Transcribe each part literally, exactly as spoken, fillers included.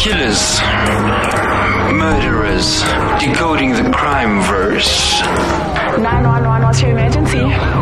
Killers, murderers, decoding the crime verse. nine one one, what's your emergency?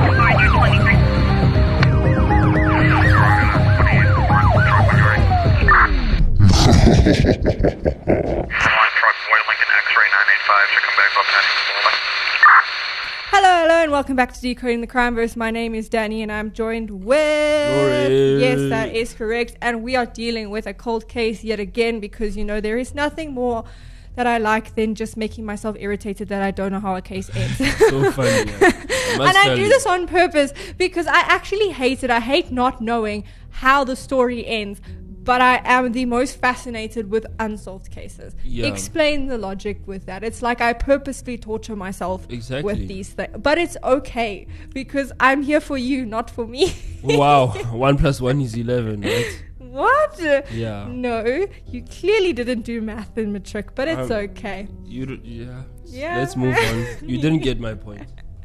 Hello, hello, and welcome back to Decoding the Crimeverse. My name is Danny, and I'm joined with... Lori. Yes, that is correct. And we are dealing with a cold case yet again because, you know, there is nothing more that I like than just making myself irritated that I don't know how a case ends. So funny. Yeah. I And I do this on purpose because I actually hate it. I hate not knowing how the story ends. But I am the most fascinated with unsolved cases. Yeah. Explain the logic with that. It's like I purposely torture myself Exactly. with these things. But it's okay because I'm here for you, not for me. Wow, one plus one is eleven, right? What? Yeah. No, you clearly didn't do math in matric, but it's Um, okay. You, d- yeah. Yeah. Let's move on. You didn't get my point.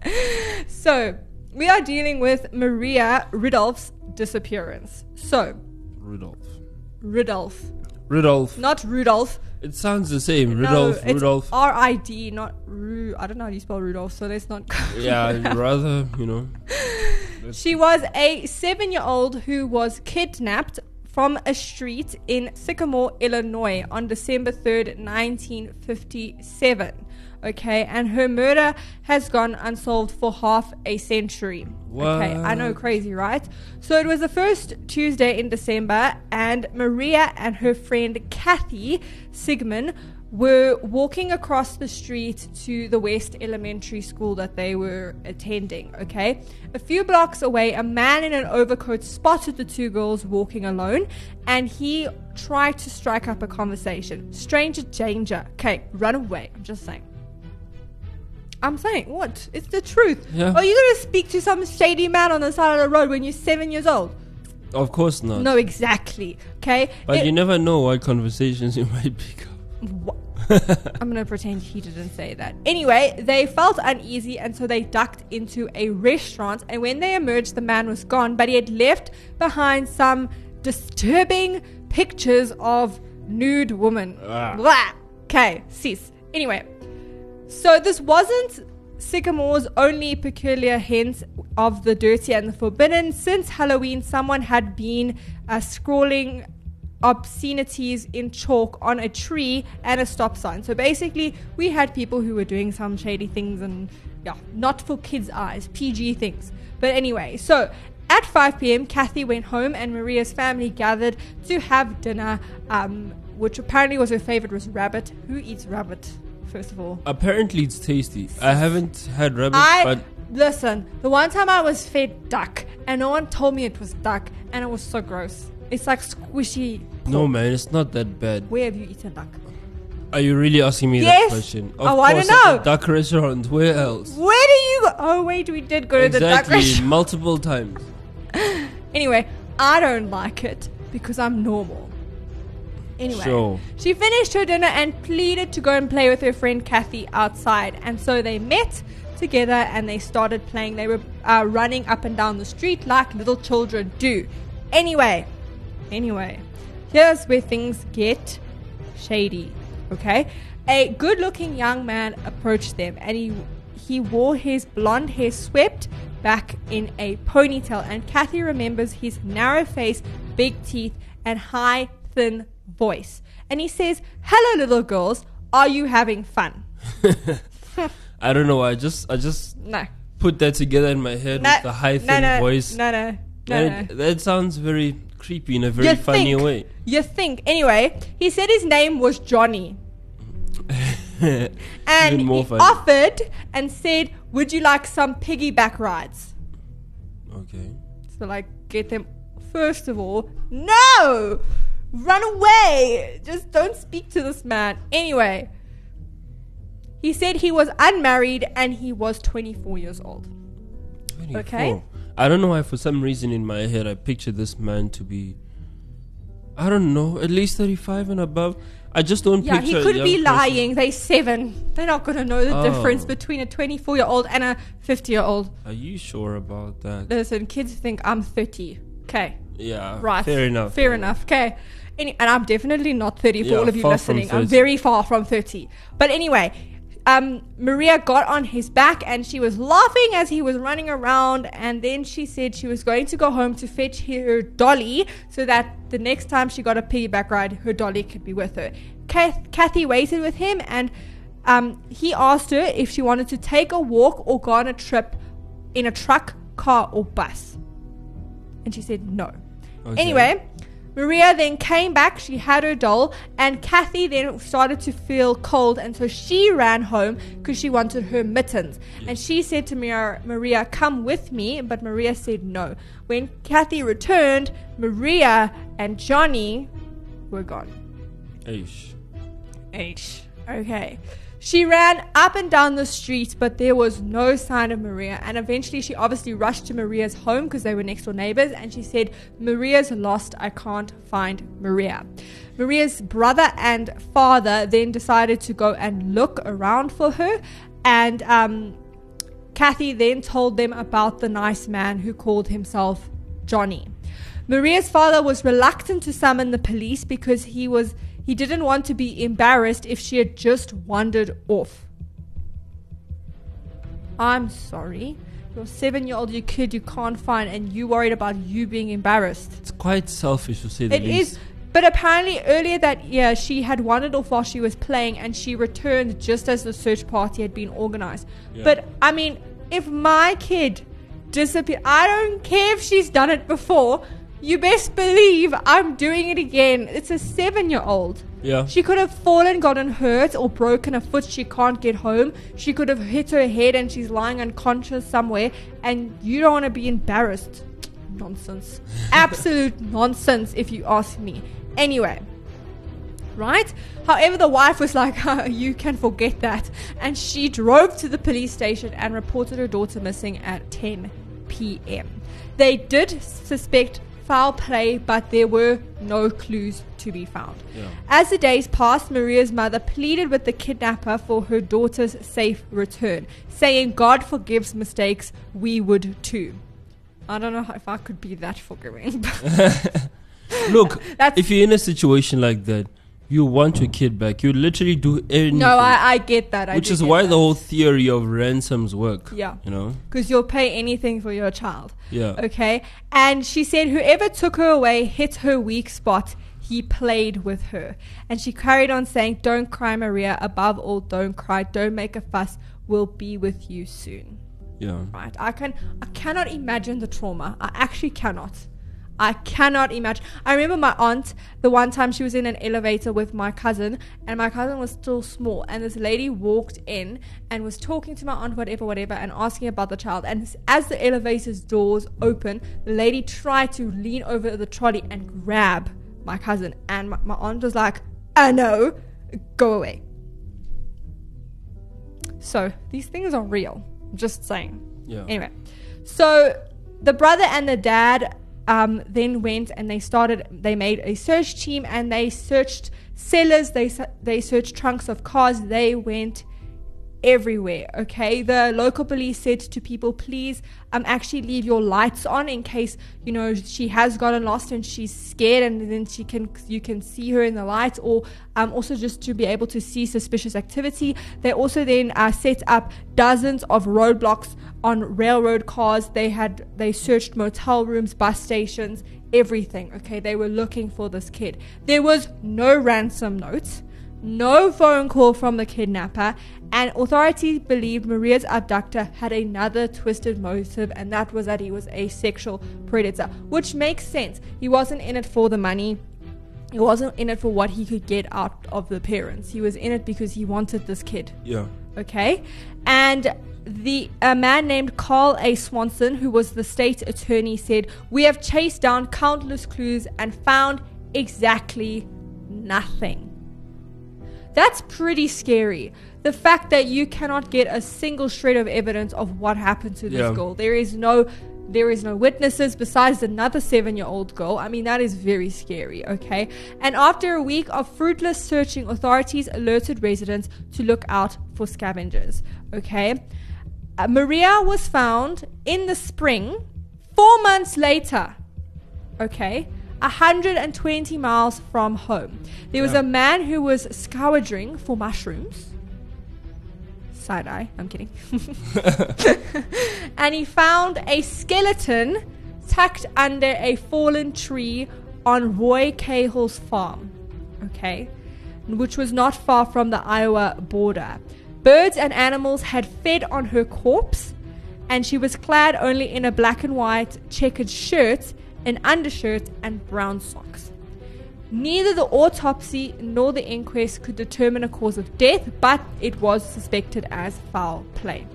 So, we are dealing with Maria Ridolf's disappearance. So, Rudolph. Ridolf. Rudolph. Not Rudolph. It sounds the same. No, Rudolph. it's Rudolph. R I D, not Ru. I don't know how you spell Rudolph, so let's not go. Yeah, rather, you know. She was a seven-year-old who was kidnapped from a street in Sycamore, Illinois on December third, nineteen fifty-seven. Okay, and her murder has gone unsolved for half a century. Okay, I know, What? crazy, right? So it was the first Tuesday in December, and Maria and her friend Kathy Sigmund were walking across the street to the West Elementary School that they were attending, okay? A few blocks away, a man in an overcoat spotted the two girls walking alone, and he tried to strike up a conversation. Stranger danger. Okay, run away. I'm just saying. I'm saying, what? It's the truth. Yeah. Are you going to speak to some shady man on the side of the road when you're seven years old? Of course not. No, exactly. Okay? But It- you never know what conversations you might pick up. Wha- I'm going to pretend he didn't say that. Anyway, they felt uneasy and so they ducked into a restaurant. And when they emerged, the man was gone, but he had left behind some disturbing pictures of nude women. Ah. Okay, sis. Anyway, so this wasn't Sycamore's only peculiar hint of the dirty and the forbidden. Since Halloween, someone had been uh, scrawling obscenities in chalk on a tree and a stop sign. So basically, we had people who were doing some shady things and, yeah, not for kids' eyes, P G things. But anyway, so at five p.m., Kathy went home and Maria's family gathered to have dinner, um, which apparently was her favorite was rabbit. Who eats rabbit, first of all? Apparently it's tasty. I haven't had rabbit, I but listen. The one time I was fed duck, and no one told me it was duck, and it was so gross. It's like squishy. no, pork. man, it's not that bad. Where have you eaten duck? Are you really asking me Yes, that question? I wanna course, know. at the duck restaurant. Where else? Where do you go? Oh wait, we did go to the duck Exactly, restaurant. multiple times. Anyway, I don't like it because I'm normal. Anyway, Sure. she finished her dinner and pleaded to go and play with her friend Kathy outside. And so they met together and they started playing. They were uh, running up and down the street like little children do. Anyway, anyway, here's where things get shady, okay? A good-looking young man approached them and he he wore his blonde hair swept back in a ponytail, and Kathy remembers his narrow face, big teeth, and high, thin voice. And he says, "Hello, little girls. Are you having fun?" I don't know. I just, I just No. put that together in my head No, with the high no, thin no, voice. No, no, no, And no. it- that sounds very creepy in a very You funny think, way. You think. Anyway, he said his name was Johnny. And Even more he funny. offered and said, "Would you like some piggyback rides?" Okay. So, like, get them. First of all, no! Run away! Just don't speak to this man. Anyway, he said he was unmarried and he was twenty-four years old. twenty-four. Okay. I don't know why, for some reason in my head, I pictured this man to be, I don't know, at least thirty-five and above. I just don't Yeah, he picture a could young be person. lying. They're seven. They're not going to know the Oh. difference between a twenty-four-year-old and a fifty-year-old. Are you sure about that? Listen, kids think I'm thirty. Okay. Yeah. Right. Fair enough. Fair yeah. enough. Okay. Any, and I'm definitely not thirty for Yeah, all of you far from listening. I'm thirty. very far from thirty. But anyway, um, Maria got on his back and she was laughing as he was running around. And then she said she was going to go home to fetch her dolly so that the next time she got a piggyback ride, her dolly could be with her. Kath- Kathy waited with him and um, he asked her if she wanted to take a walk or go on a trip in a truck, car, or bus. And she said no. Okay. Anyway, Maria then came back, she had her doll, and Kathy then started to feel cold, and so she ran home because she wanted her mittens. Yeah. And she said to Maria, Maria, come with me, but Maria said no. When Kathy returned, Maria and Johnny were gone. Eish. H. Okay. She ran up and down the street, but there was no sign of Maria. And eventually she obviously rushed to Maria's home because they were next door neighbors. And she said, Maria's lost. I can't find Maria. Maria's brother and father then decided to go and look around for her. And um, Kathy then told them about the nice man who called himself Johnny. Maria's father was reluctant to summon the police because he was he didn't want to be embarrassed if she had just wandered off. I'm sorry. Your seven-year-old you kid you can't find and you worried about you being embarrassed. It's quite selfish to say the It least. is. But apparently earlier that year she had wandered off while she was playing and she returned just as the search party had been organized. Yeah. But I mean, if my kid disappeared, I don't care if she's done it before. You best believe I'm doing it again. It's a seven-year-old. Yeah. She could have fallen, gotten hurt, or broken a foot. She can't get home. She could have hit her head and she's lying unconscious somewhere. And you don't want to be embarrassed. Nonsense. Absolute nonsense, if you ask me. Anyway. Right? However, the wife was like, oh, you can forget that. And she drove to the police station and reported her daughter missing at ten p.m. They did suspect foul play, but there were no clues to be found. Yeah. As the days passed, Maria's mother pleaded with the kidnapper for her daughter's safe return, saying, God forgives mistakes, we would too. I don't know if I could be that forgiving. Look, That's- if you're in a situation like that, you want your kid back. You literally do anything. No, I, I get that. I Which do is get why that. the whole theory of ransoms work. Yeah. You know? Because you'll pay anything for your child. Yeah. Okay. And she said whoever took her away hit her weak spot. He played with her. And she carried on saying, don't cry, Maria. Above all, don't cry. Don't make a fuss. We'll be with you soon. Yeah. Right. I can I cannot imagine the trauma. I actually cannot. I cannot imagine. I remember my aunt, the one time she was in an elevator with my cousin, and my cousin was still small, and this lady walked in and was talking to my aunt, whatever, whatever, and asking about the child. And as the elevator's doors open, the lady tried to lean over the trolley and grab my cousin, and my, my aunt was like, oh no, go away. So these things are real. Just saying. Yeah. Anyway, so the brother and the dad um, then went and they started, they made a search team and they searched cellars, they they searched trunks of cars, they went everywhere. Okay, the local police said to people, please um actually leave your lights on in case, you know, she has gotten lost and she's scared, and then she can you can see her in the lights, or um also just to be able to see suspicious activity. They also then uh, set up dozens of roadblocks on railroad cars. They had they searched motel rooms, bus stations, everything. Okay, they were looking for this kid. There was no ransom notes, no phone call from the kidnapper, and authorities believed Maria's abductor had another twisted motive, and that was that he was a sexual predator, which makes sense. He wasn't in it for the money. He wasn't in it for what he could get out of the parents. He was in it because he wanted this kid. Yeah. Okay? And the a man named Carl A. Swanson, who was the state attorney, said, we have chased down countless clues and found exactly nothing. That's pretty scary. The fact that you cannot get a single shred of evidence of what happened to this Yeah. girl. There is no there is no witnesses besides another seven-year-old girl. I mean, that is very scary, okay? And after a week of fruitless searching, authorities alerted residents to look out for scavengers, okay? Uh, Maria was found in the spring, four months later. okay, one hundred twenty miles from home. There was Yeah. a man who was scavenging for mushrooms. Side eye, I'm kidding. And he found a skeleton tucked under a fallen tree on Roy Cahill's farm, okay, which was not far from the Iowa border. Birds and animals had fed on her corpse, and she was clad only in a black and white checkered shirt, an undershirt, and brown socks. Neither the autopsy nor the inquest could determine a cause of death, but it was suspected as foul play.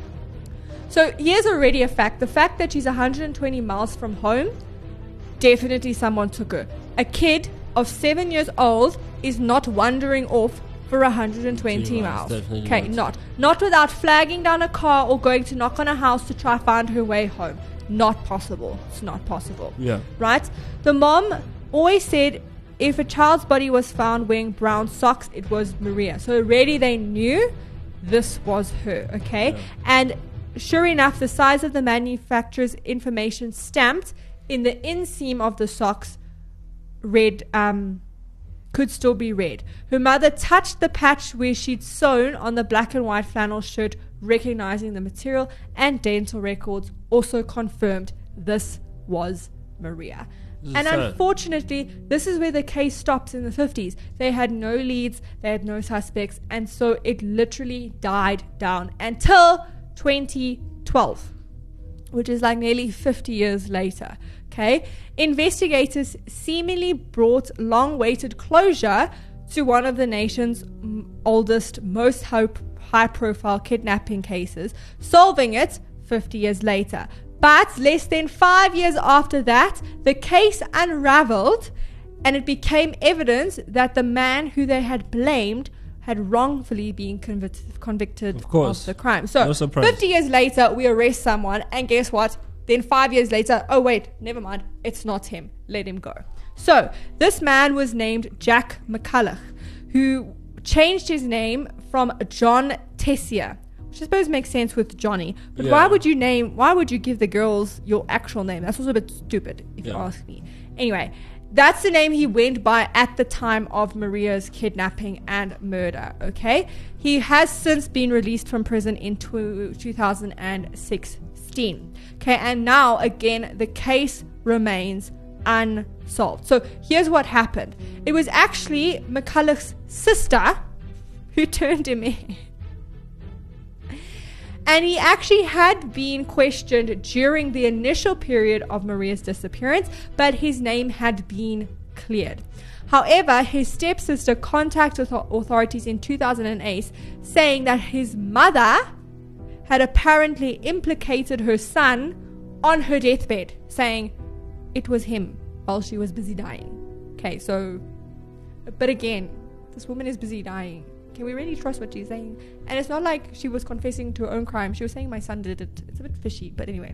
So here's already a fact. The fact that she's one hundred twenty miles from home, definitely someone took her. A kid of seven years old is not wandering off for one hundred twenty miles, miles. definitely Okay, not. not. Not without flagging down a car or going to knock on a house to try find her way home. Not possible. It's not possible. Yeah. Right? The mom always said if a child's body was found wearing brown socks, it was Maria. So already they knew this was her, okay? Yeah. And sure enough, the size of the manufacturer's information stamped in the inseam of the socks read, um, could still be read. Her mother touched the patch where she'd sewn on the black and white flannel shirt, recognizing the material, and dental records also confirmed this was Maria. This is And sad. unfortunately, this is where the case stops in the fifties. They had no leads, they had no suspects, and so it literally died down until twenty twelve, which is like nearly fifty years later. Okay, investigators seemingly brought long-awaited closure to one of the nation's m- oldest, most hope, high-profile kidnapping cases, solving it fifty years later. But less than five years after that, the case unraveled, and it became evident that the man who they had blamed had wrongfully been convict- convicted Of course. of the crime. So, No surprise. fifty years later, we arrest someone, and guess what? Then five years later, oh wait, never mind, it's not him. Let him go. So, this man was named Jack McCulloch, who changed his name from John Tessier, which I suppose makes sense with Johnny. But Yeah. why would you name, why would you give the girls your actual name? That's also a bit stupid, if you Yeah. ask me. Anyway, that's the name he went by at the time of Maria's kidnapping and murder, okay? He has since been released from prison in tw- two thousand sixteen. Okay, and now, again, the case remains unsolved. So here's what happened. It was actually McCulloch's sister who turned him in. And he actually had been questioned during the initial period of Maria's disappearance, but his name had been cleared. However, his stepsister contacted author- authorities in two thousand eight saying that his mother had apparently implicated her son on her deathbed, saying it was him while she was busy dying. Okay, so, but again, this woman is busy dying. Can we really trust what she's saying? And it's not like she was confessing to her own crime. She was saying my son did it. It's a bit fishy, but anyway.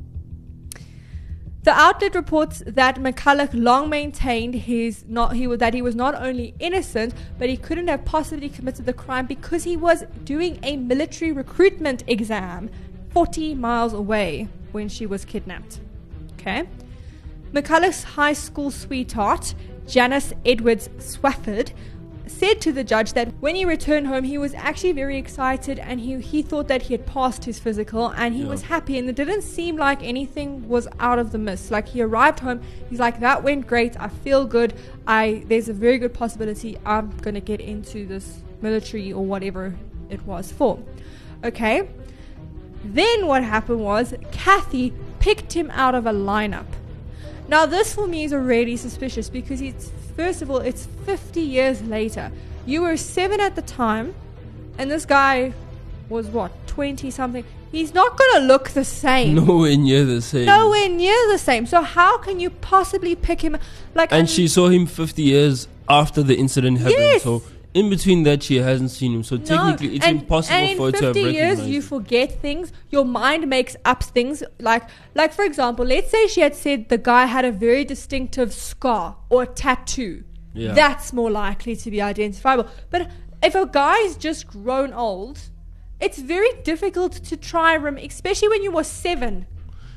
The outlet reports that McCulloch long maintained his not he was that he was not only innocent, but he couldn't have possibly committed the crime because he was doing a military recruitment exam forty miles away when she was kidnapped. Okay. McCulloch's high school sweetheart, Janice Edwards Swafford, said to the judge that when he returned home, he was actually very excited and he, he thought that he had passed his physical and he Yeah. was happy, and it didn't seem like anything was out of the mist. Like, he arrived home, he's like, that went great, I feel good, I there's a very good possibility I'm going to get into this military or whatever it was for. Okay. Then what happened was Kathy picked him out of a lineup. Now, this for me is already suspicious because it's, first of all, it's fifty years later. You were seven at the time, and this guy was what, twenty something? He's not going to look the same. Nowhere near the same. Nowhere near the same. So how can you possibly pick him? Like, And I'm- she saw him fifty years after the incident happened. Yes. So in between that, she hasn't seen him. So No, technically, it's and- impossible and in for her to have fifty years, recognized you him. forget things. Your mind makes up things. Like, like for example, let's say she had said the guy had a very distinctive scar or tattoo. Yeah. That's more likely to be identifiable. But if a guy's just grown old, it's very difficult to try rem- especially when you were seven.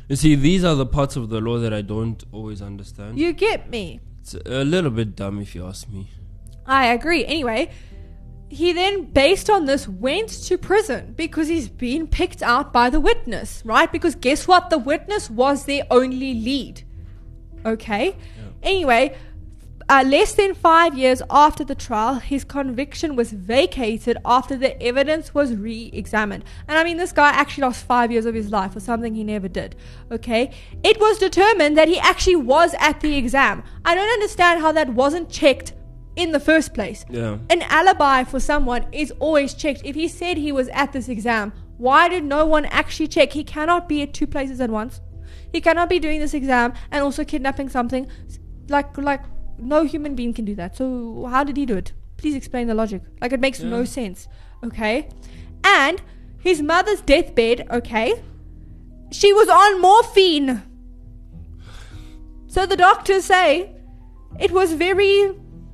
You see, these are the parts of the law that I don't always understand. You get me? It's a little bit dumb if you ask me. I agree. Anyway, he then, based on this, went to prison because he's been picked out by the witness, right? Because guess what? The witness was their only lead. Okay? Yeah. Anyway, uh, less than five years after the trial, his conviction was vacated after the evidence was re-examined. And I mean, this guy actually lost five years of his life for something he never did. Okay? It was determined that he actually was at the exam. I don't understand how that wasn't checked in the first place. Yeah. An alibi for someone is always checked. If he said he was at this exam, why did no one actually check? He cannot be at two places at once. He cannot be doing this exam and also kidnapping something. Like, like no human being can do that. So how did he do it? Please explain the logic. Like, it makes Yeah. no sense. Okay? And his mother's deathbed, okay, she was on morphine. So the doctors say it was very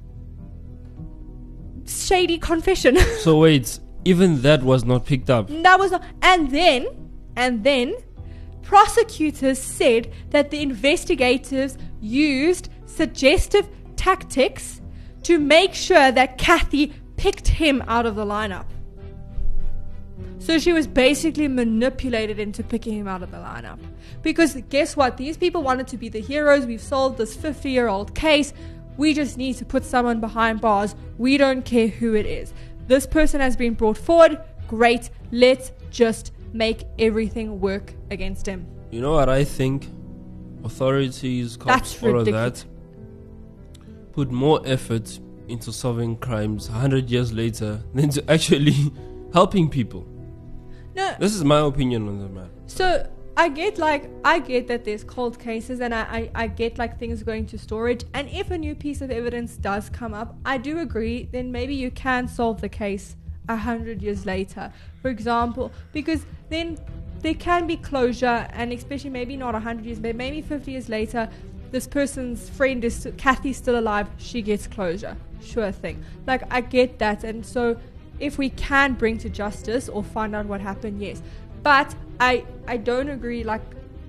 shady confession. So wait, even that was not picked up. That was not, and then, and then, prosecutors said that the investigators used suggestive tactics to make sure that Kathy picked him out of the lineup. So she was basically manipulated into picking him out of the lineup. Because guess what? These people wanted to be the heroes. We've solved this fifty-year-old case. We just need to put someone behind bars. We don't care who it is. This person has been brought forward. Great. Let's just make everything work against him. You know what I think? Authorities, cops, That's all ridiculous. of that, put more effort into solving crimes a hundred years later than to actually helping people. No. This is my opinion on the matter. So I get like I get that there's cold cases and I, I, I get like things going to storage, and if a new piece of evidence does come up, I do agree, then maybe you can solve the case a hundred years later, for example, because then there can be closure, and especially maybe not a hundred years, but maybe fifty years later, this person's friend is Kathy's still alive, she gets closure, sure thing. Like, I get that, and so if we can bring to justice or find out what happened, yes. But I I don't agree, like,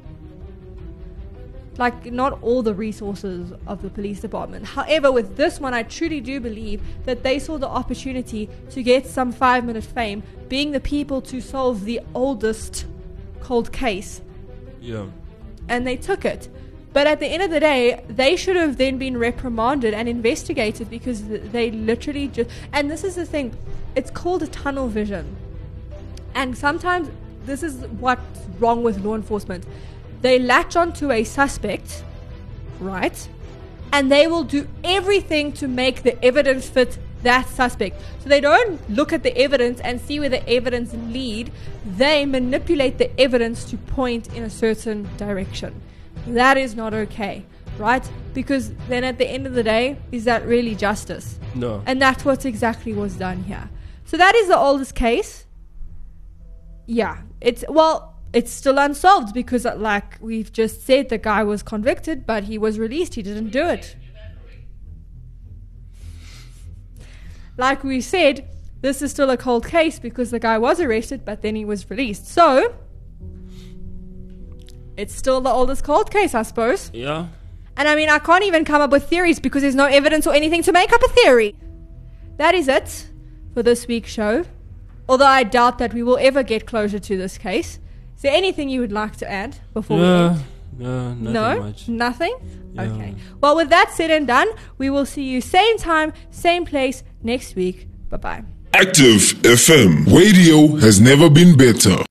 like not all the resources of the police department. However, with this one, I truly do believe that they saw the opportunity to get some five-minute fame, being the people to solve the oldest cold case, Yeah. and they took it. But at the end of the day, they should have then been reprimanded and investigated, because th- they literally just... And this is the thing. It's called a tunnel vision. And sometimes this is what's wrong with law enforcement. They latch onto a suspect, right? And they will do everything to make the evidence fit that suspect. So they don't look at the evidence and see where the evidence lead. They manipulate the evidence to point in a certain direction. That is not okay, right? Because then at the end of the day, is that really justice? No. And that's what exactly was done here. So that is the oldest case. Yeah, it's, well, it's still unsolved because, uh, like we've just said, the guy was convicted, but he was released. He didn't do it. Like we said, this is still a cold case because the guy was arrested, but then he was released. So it's still the oldest cold case, I suppose. Yeah. And I mean, I can't even come up with theories because there's no evidence or anything to make up a theory. That is it for this week's show. Although I doubt that we will ever get closure to this case. Is there anything you would like to add before we Yeah. end? No, nothing No? much. Nothing? Yeah. Okay. Well, with that said and done, we will see you same time, same place next week. Bye-bye. Active F M. Radio has never been better.